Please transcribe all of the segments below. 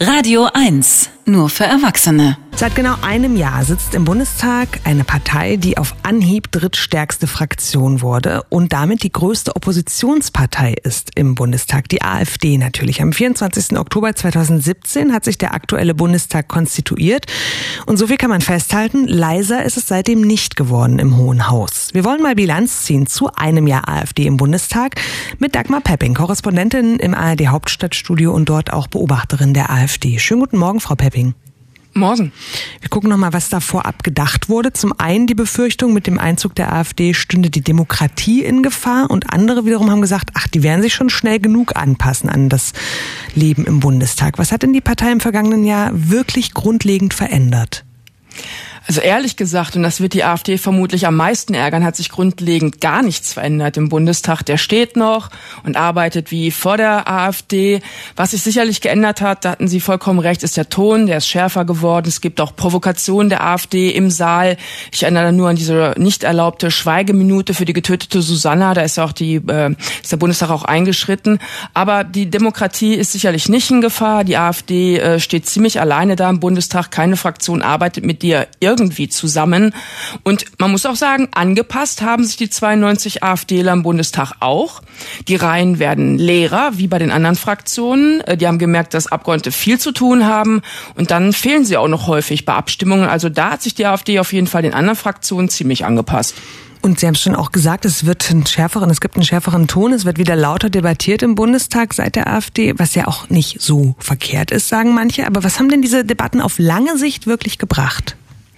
Radio 1, nur für Erwachsene. Seit genau einem Jahr sitzt im Bundestag eine Partei, die auf Anhieb drittstärkste Fraktion wurde und damit die größte Oppositionspartei ist im Bundestag, die AfD natürlich. Am 24. Oktober 2017 hat sich der aktuelle Bundestag konstituiert und so viel kann man festhalten, leiser ist es seitdem nicht geworden im Hohen Haus. Wir wollen mal Bilanz ziehen zu einem Jahr AfD im Bundestag mit Dagmar Pepping, Korrespondentin im ARD Hauptstadtstudio und dort auch Beobachterin der AfD. Schönen guten Morgen, Frau Pepping. Morgen. Wir gucken nochmal, was da vorab gedacht wurde. Zum einen die Befürchtung, mit dem Einzug der AfD stünde die Demokratie in Gefahr und andere wiederum haben gesagt, die werden sich schon schnell genug anpassen an das Leben im Bundestag. Was hat denn die Partei im vergangenen Jahr wirklich grundlegend verändert? Also ehrlich gesagt, und das wird die AfD vermutlich am meisten ärgern, hat sich grundlegend gar nichts verändert im Bundestag. Der steht noch und arbeitet wie vor der AfD. Was sich sicherlich geändert hat, da hatten Sie vollkommen recht, ist der Ton, der ist schärfer geworden. Es gibt auch Provokationen der AfD im Saal. Ich erinnere nur an diese nicht erlaubte Schweigeminute für die getötete Susanna. Da ist ja auch ist der Bundestag auch eingeschritten. Aber die Demokratie ist sicherlich nicht in Gefahr. Die AfD steht ziemlich alleine da im Bundestag. Keine Fraktion arbeitet mit dir irgendwie zusammen. Und man muss auch sagen, angepasst haben sich die 92 AfDler im Bundestag auch. Die Reihen werden leerer, wie bei den anderen Fraktionen. Die haben gemerkt, dass Abgeordnete viel zu tun haben. Und dann fehlen sie auch noch häufig bei Abstimmungen. Also da hat sich die AfD auf jeden Fall den anderen Fraktionen ziemlich angepasst. Und Sie haben schon auch gesagt, es gibt einen schärferen Ton, es wird wieder lauter debattiert im Bundestag seit der AfD, was ja auch nicht so verkehrt ist, sagen manche. Aber was haben denn diese Debatten auf lange Sicht wirklich gebracht?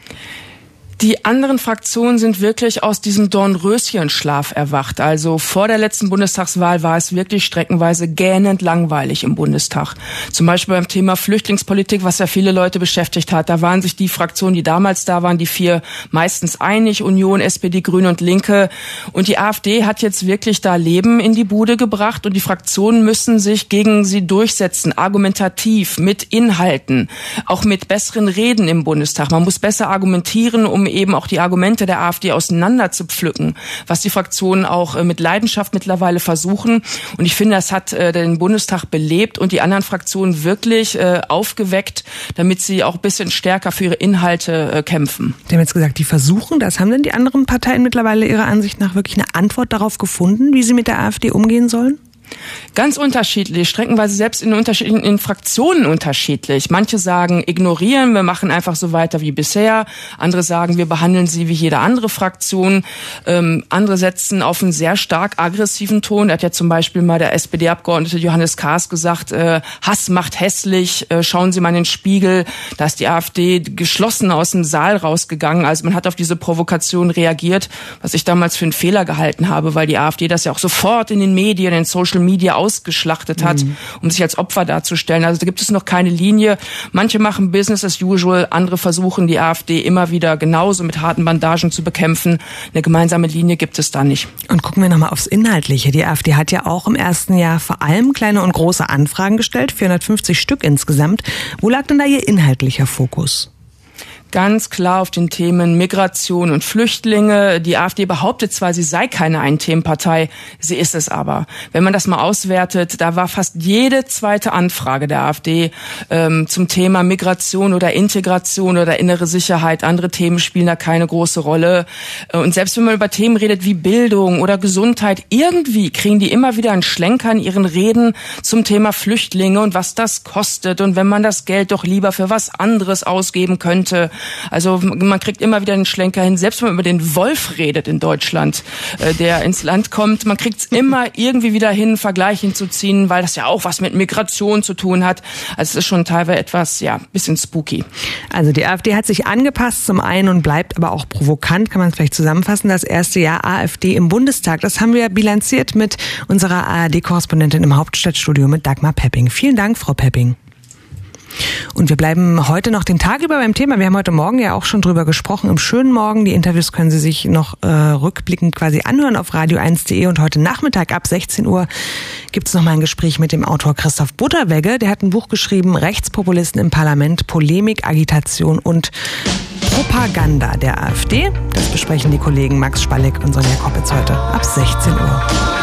Die anderen Fraktionen sind wirklich aus diesem Dornröschenschlaf erwacht. Also vor der letzten Bundestagswahl war es wirklich streckenweise gähnend langweilig im Bundestag. Zum Beispiel beim Thema Flüchtlingspolitik, was ja viele Leute beschäftigt hat. Da waren sich die Fraktionen, die damals da waren, die vier meistens einig. Union, SPD, Grüne und Linke. Und die AfD hat jetzt wirklich da Leben in die Bude gebracht. Und die Fraktionen müssen sich gegen sie durchsetzen, argumentativ, mit Inhalten, auch mit besseren Reden im Bundestag. Man muss besser argumentieren, um eben auch die Argumente der AfD auseinander zu pflücken, was die Fraktionen auch mit Leidenschaft mittlerweile versuchen. Und ich finde, das hat den Bundestag belebt und die anderen Fraktionen wirklich aufgeweckt, damit sie auch ein bisschen stärker für ihre Inhalte kämpfen. Sie haben jetzt gesagt, die versuchen das. Haben denn die anderen Parteien mittlerweile Ihrer Ansicht nach wirklich eine Antwort darauf gefunden, wie sie mit der AfD umgehen sollen? Ganz unterschiedlich, streckenweise selbst in Fraktionen unterschiedlich. Manche sagen, ignorieren, wir machen einfach so weiter wie bisher. Andere sagen, wir behandeln sie wie jede andere Fraktion. Andere setzen auf einen sehr stark aggressiven Ton. Da hat ja zum Beispiel mal der SPD-Abgeordnete Johannes Kahrs gesagt, Hass macht hässlich, schauen Sie mal in den Spiegel. Da ist die AfD geschlossen aus dem Saal rausgegangen. Also man hat auf diese Provokation reagiert, was ich damals für einen Fehler gehalten habe, weil die AfD das ja auch sofort in den Medien, in Social Media ausgeschlachtet hat, um sich als Opfer darzustellen. Also da gibt es noch keine Linie. Manche machen Business as usual, andere versuchen die AfD immer wieder genauso mit harten Bandagen zu bekämpfen. Eine gemeinsame Linie gibt es da nicht. Und gucken wir nochmal aufs Inhaltliche. Die AfD hat ja auch im ersten Jahr vor allem kleine und große Anfragen gestellt, 450 Stück insgesamt. Wo lag denn da Ihr inhaltlicher Fokus? Ganz klar auf den Themen Migration und Flüchtlinge. Die AfD behauptet zwar, sie sei keine Ein-Themen-Partei, sie ist es aber. Wenn man das mal auswertet, da war fast jede zweite Anfrage der AfD zum Thema Migration oder Integration oder innere Sicherheit. Andere Themen spielen da keine große Rolle. Und selbst wenn man über Themen redet wie Bildung oder Gesundheit, irgendwie kriegen die immer wieder einen Schlenker in ihren Reden zum Thema Flüchtlinge und was das kostet und wenn man das Geld doch lieber für was anderes ausgeben könnte. Also man kriegt immer wieder einen Schlenker hin, selbst wenn man über den Wolf redet in Deutschland, der ins Land kommt, man kriegt es immer irgendwie wieder hin, einen Vergleich hinzuziehen, weil das ja auch was mit Migration zu tun hat. Also es ist schon teilweise etwas, bisschen spooky. Also die AfD hat sich angepasst zum einen und bleibt aber auch provokant, kann man es vielleicht zusammenfassen, das erste Jahr AfD im Bundestag. Das haben wir bilanziert mit unserer ARD-Korrespondentin im Hauptstadtstudio mit Dagmar Pepping. Vielen Dank, Frau Pepping. Und wir bleiben heute noch den Tag über beim Thema. Wir haben heute Morgen ja auch schon drüber gesprochen, im schönen Morgen. Die Interviews können Sie sich noch rückblickend quasi anhören auf radio1.de. Und heute Nachmittag ab 16 Uhr gibt es nochmal ein Gespräch mit dem Autor Christoph Butterwegge. Der hat ein Buch geschrieben, Rechtspopulisten im Parlament, Polemik, Agitation und Propaganda der AfD. Das besprechen die Kollegen Max Spalleck und Sonja Koppitz heute ab 16 Uhr.